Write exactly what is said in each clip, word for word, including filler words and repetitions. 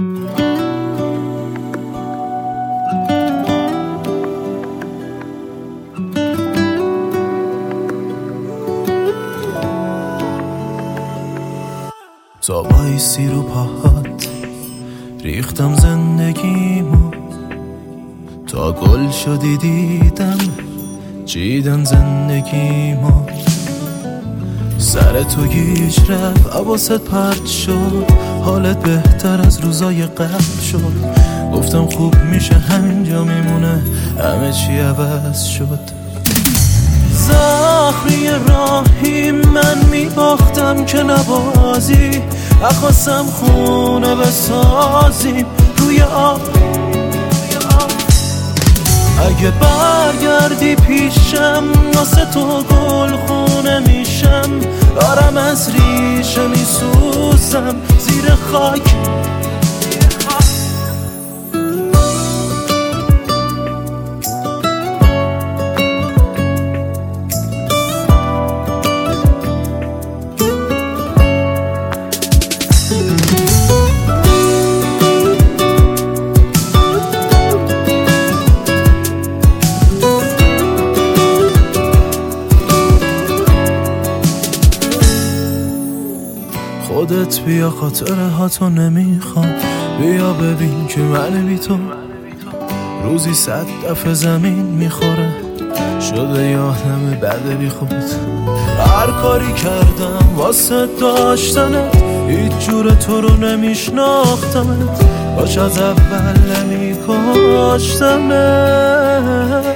تا بایستی رو پاهات ریختم زندگیمو، تا گل شدی دیدم چیدن زندگیمو. سر تو گیج رفت حواست پرت شد، حالت بهتر از روزای قبل شد. گفتم خوب میشه همینجا میمونه، همه چی عوض شد. زخمی راهی من میباختم که نبازی، نخواستم خونه بسازیم روی آب. اگه برگردی پیشم واسه تو گل خونه میشم، دارم از ریشه میسوزم زیر خاک. خودت بیا، خاطره هاتو نمیخوام. بیا ببین که من بی تو روزی صد دفعه زمین میخوره. شده یادم بده بی خود، هر کاری کردم واسه داشتنت، هیچ جور تو رو نمیشناختمت. باش از اول نمیکاشتمت.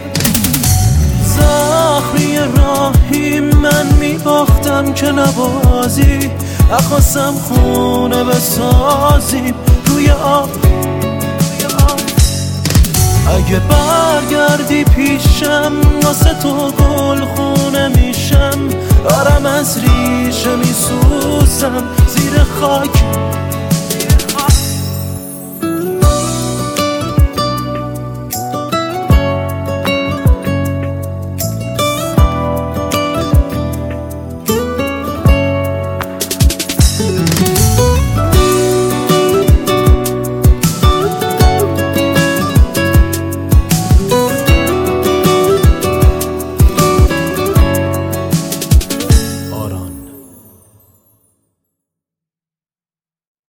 زخمی راهی من میباختم که نبازی، نخواستم خونه بسازیم روی آب. اگه برگردی پیشم واسه تو گل خونه میشم، دارم از ریشه میسوزم زیر خاک.